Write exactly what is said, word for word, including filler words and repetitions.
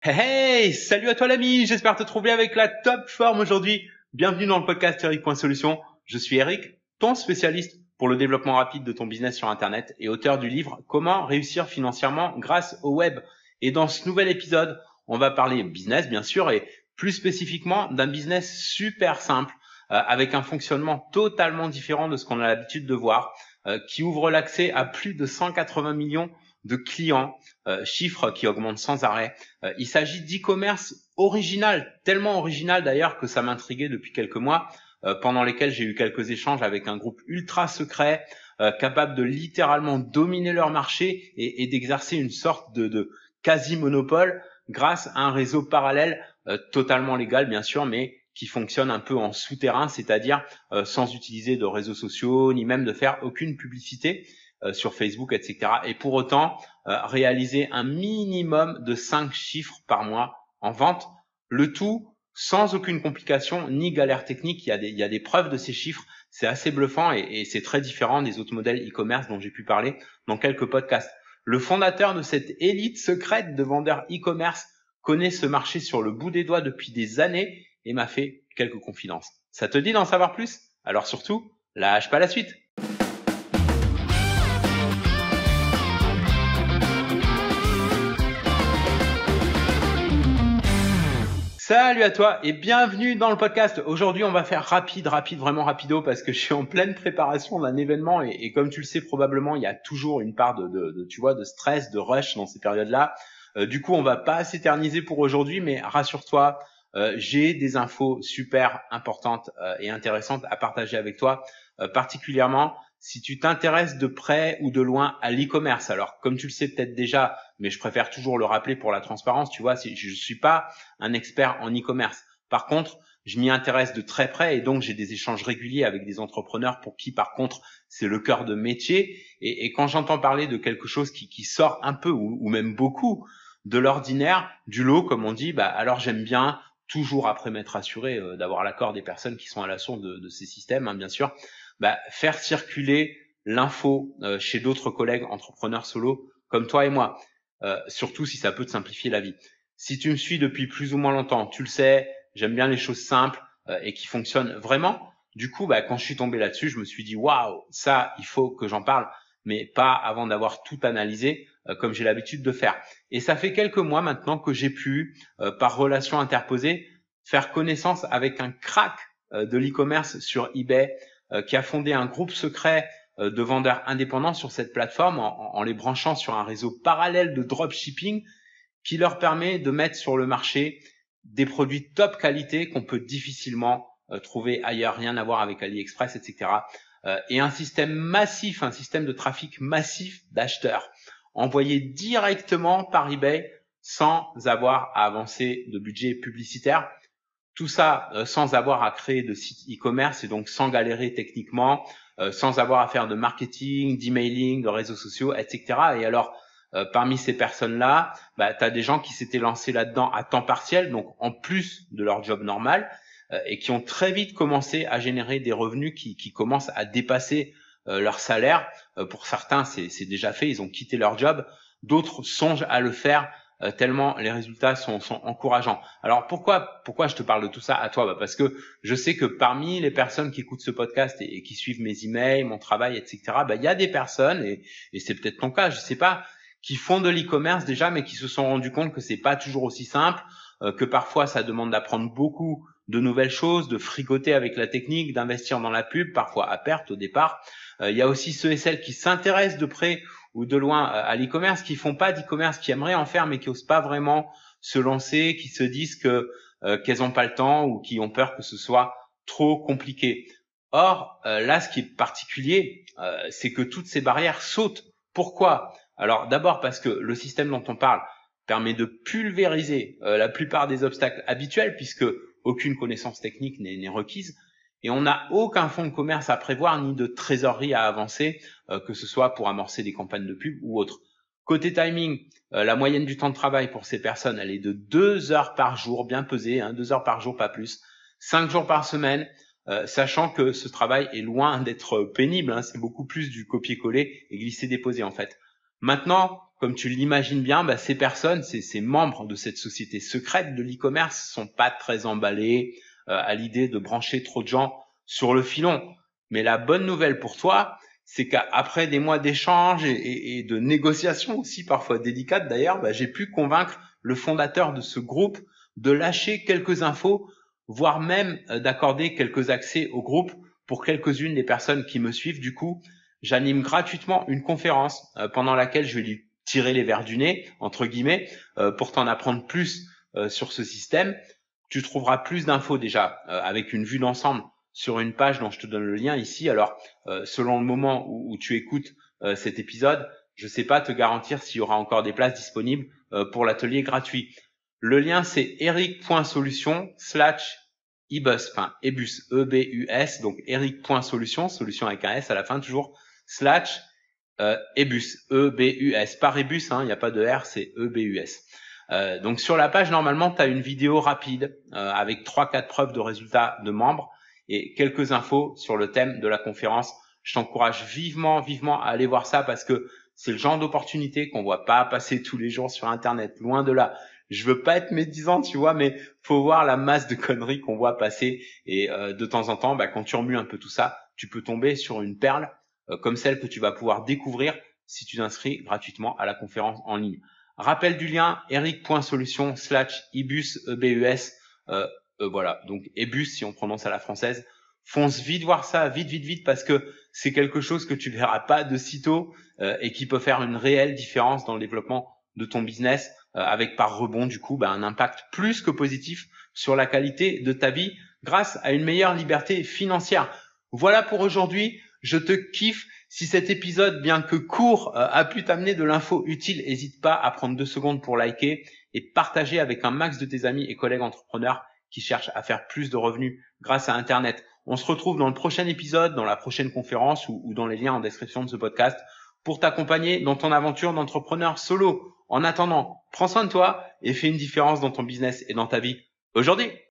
Hey, hey, salut à toi l'ami, j'espère te trouver avec la top forme aujourd'hui. Bienvenue dans le podcast Eric.Solution. Je suis Eric, ton spécialiste pour le développement rapide de ton business sur Internet et auteur du livre Comment réussir financièrement grâce au web. Et dans ce nouvel épisode, on va parler business bien sûr et plus spécifiquement d'un business super simple euh, avec un fonctionnement totalement différent de ce qu'on a l'habitude de voir, euh, qui ouvre l'accès à plus de cent quatre-vingts millions de clients, euh, chiffre qui augmente sans arrêt. Euh, il s'agit d'e-commerce original, tellement original d'ailleurs que ça m'intriguait depuis quelques mois, euh, pendant lesquels j'ai eu quelques échanges avec un groupe ultra secret, euh, capable de littéralement dominer leur marché et, et d'exercer une sorte de, de quasi-monopole grâce à un réseau parallèle, euh, totalement légal bien sûr, mais qui fonctionne un peu en souterrain, c'est-à-dire euh, sans utiliser de réseaux sociaux, ni même de faire aucune publicité euh, sur Facebook, et cetera. Et pour autant, euh, réaliser un minimum de cinq chiffres par mois en vente, le tout sans aucune complication ni galère technique. Il y a des, il y a des preuves de ces chiffres, c'est assez bluffant et, et c'est très différent des autres modèles e-commerce dont j'ai pu parler dans quelques podcasts. Le fondateur de cette élite secrète de vendeurs e-commerce connaît ce marché sur le bout des doigts depuis des années et m'a fait quelques confidences. Ça te dit d'en savoir plus? Alors surtout, lâche pas la suite. Salut à toi et bienvenue dans le podcast. Aujourd'hui, on va faire rapide, rapide, vraiment rapido parce que je suis en pleine préparation d'un événement et, et comme tu le sais probablement, il y a toujours une part de, de, de tu vois, de stress, de rush dans ces périodes-là. Euh, du coup, on va pas s'éterniser pour aujourd'hui, mais rassure-toi, euh, j'ai des infos super importantes euh, et intéressantes à partager avec toi, euh, particulièrement si tu t'intéresses de près ou de loin à l'e-commerce. Alors, comme tu le sais peut-être déjà, mais je préfère toujours le rappeler pour la transparence, tu vois, si je suis pas un expert en e-commerce. Par contre, je m'y intéresse de très près et donc j'ai des échanges réguliers avec des entrepreneurs pour qui, par contre, c'est le cœur de métier. Et, et quand j'entends parler de quelque chose qui, qui sort un peu ou, ou même beaucoup de l'ordinaire, du lot, comme on dit, bah alors j'aime bien toujours après m'être assuré euh, d'avoir l'accord des personnes qui sont à la source de, de ces systèmes, hein, bien sûr, bah, faire circuler l'info euh, chez d'autres collègues entrepreneurs solo comme toi et moi, euh, surtout si ça peut te simplifier la vie. Si tu me suis depuis plus ou moins longtemps, tu le sais, j'aime bien les choses simples euh, et qui fonctionnent vraiment. Du coup, bah, quand je suis tombé là-dessus, je me suis dit waouh, ça, il faut que j'en parle, mais pas avant d'avoir tout analysé euh, comme j'ai l'habitude de faire. Et ça fait quelques mois maintenant que j'ai pu, euh, par relation interposée, faire connaissance avec un crack euh, de l'e-commerce sur eBay euh, qui a fondé un groupe secret euh, de vendeurs indépendants sur cette plateforme en, en les branchant sur un réseau parallèle de dropshipping qui leur permet de mettre sur le marché des produits top qualité qu'on peut difficilement euh, trouver ailleurs, rien à voir avec AliExpress, et cetera. Euh, et un système massif, un système de trafic massif d'acheteurs envoyés directement par eBay sans avoir à avancer de budget publicitaire. Tout ça euh, sans avoir à créer de site e-commerce et donc sans galérer techniquement, euh, sans avoir à faire de marketing, d'emailing, de réseaux sociaux, et cetera. Et alors, euh, parmi ces personnes-là, bah, tu as des gens qui s'étaient lancés là-dedans à temps partiel, donc en plus de leur job normal, euh, et qui ont très vite commencé à générer des revenus qui, qui commencent à dépasser euh, leur salaire. Euh, pour certains, c'est, c'est déjà fait, ils ont quitté leur job. D'autres songent à le faire euh, tellement les résultats sont, sont encourageants. Alors pourquoi pourquoi je te parle de tout ça à toi? Bah parce que je sais que parmi les personnes qui écoutent ce podcast et, et qui suivent mes emails, mon travail, et cetera, bah il y a des personnes et, et c'est peut-être ton cas, je sais pas, qui font de l'e-commerce déjà, mais qui se sont rendus compte que c'est pas toujours aussi simple, euh, que parfois ça demande d'apprendre beaucoup de nouvelles choses, de fricoter avec la technique, d'investir dans la pub, parfois à perte au départ. Euh, il y a aussi ceux et celles qui s'intéressent de près ou de loin à l'e-commerce, qui font pas d'e-commerce, qui aimeraient en faire, mais qui osent pas vraiment se lancer, qui se disent que euh, qu'elles ont pas le temps ou qui ont peur que ce soit trop compliqué. Or, euh, là, ce qui est particulier, euh, c'est que toutes ces barrières sautent. Pourquoi? Alors, d'abord parce que le système dont on parle permet de pulvériser euh, la plupart des obstacles habituels, puisque aucune connaissance technique n'est, n'est requise, et on n'a aucun fonds de commerce à prévoir ni de trésorerie à avancer, euh, que ce soit pour amorcer des campagnes de pub ou autres. Côté timing, euh, la moyenne du temps de travail pour ces personnes, elle est de deux heures par jour, bien pesée, hein, deux heures par jour, pas plus, cinq jours par semaine, euh, sachant que ce travail est loin d'être pénible, hein, c'est beaucoup plus du copier-coller et glisser-déposer en fait. Maintenant, comme tu l'imagines bien, bah, ces personnes, ces, ces membres de cette société secrète de l'e-commerce sont pas très emballés euh, à l'idée de brancher trop de gens sur le filon. Mais la bonne nouvelle pour toi, c'est qu'après des mois d'échanges et, et, et de négociations aussi parfois délicates d'ailleurs, bah, j'ai pu convaincre le fondateur de ce groupe de lâcher quelques infos, voire même euh, d'accorder quelques accès au groupe pour quelques-unes des personnes qui me suivent. Du coup, j'anime gratuitement une conférence euh, pendant laquelle je vais lui tirer les verres du nez, entre guillemets, euh, pour t'en apprendre plus euh, sur ce système. Tu trouveras plus d'infos déjà euh, avec une vue d'ensemble sur une page dont je te donne le lien ici. Alors, euh, selon le moment où, où tu écoutes euh, cet épisode, je ne sais pas te garantir s'il y aura encore des places disponibles euh, pour l'atelier gratuit. Le lien, c'est eric.solution slash ebus, enfin ebus, E B U S, donc eric.solution, solution avec un S à la fin toujours, slash euh, ebus, E B U S, pas rebus, il hein, n'y a pas de R, c'est E B U S. Euh, donc sur la page, normalement, tu as une vidéo rapide euh, avec trois quatre preuves de résultats de membres et quelques infos sur le thème de la conférence. Je t'encourage vivement, vivement à aller voir ça parce que c'est le genre d'opportunité qu'on voit pas passer tous les jours sur Internet, loin de là. Je veux pas être médisant, tu vois, mais faut voir la masse de conneries qu'on voit passer et euh, de temps en temps, bah, quand tu remues un peu tout ça, tu peux tomber sur une perle euh, comme celle que tu vas pouvoir découvrir si tu t'inscris gratuitement à la conférence en ligne. Rappel du lien, eric.solution slash ebus, E B U S, euh, euh, voilà, donc ebus si on prononce à la française. Fonce vite voir ça, vite, vite, vite, parce que c'est quelque chose que tu verras pas de sitôt euh, et qui peut faire une réelle différence dans le développement de ton business euh, avec par rebond du coup bah, un impact plus que positif sur la qualité de ta vie grâce à une meilleure liberté financière. Voilà pour aujourd'hui, je te kiffe. Si cet épisode, bien que court, euh, a pu t'amener de l'info utile, n'hésite pas à prendre deux secondes pour liker et partager avec un max de tes amis et collègues entrepreneurs qui cherchent à faire plus de revenus grâce à Internet. On se retrouve dans le prochain épisode, dans la prochaine conférence ou, ou dans les liens en description de ce podcast pour t'accompagner dans ton aventure d'entrepreneur solo. En attendant, prends soin de toi et fais une différence dans ton business et dans ta vie aujourd'hui.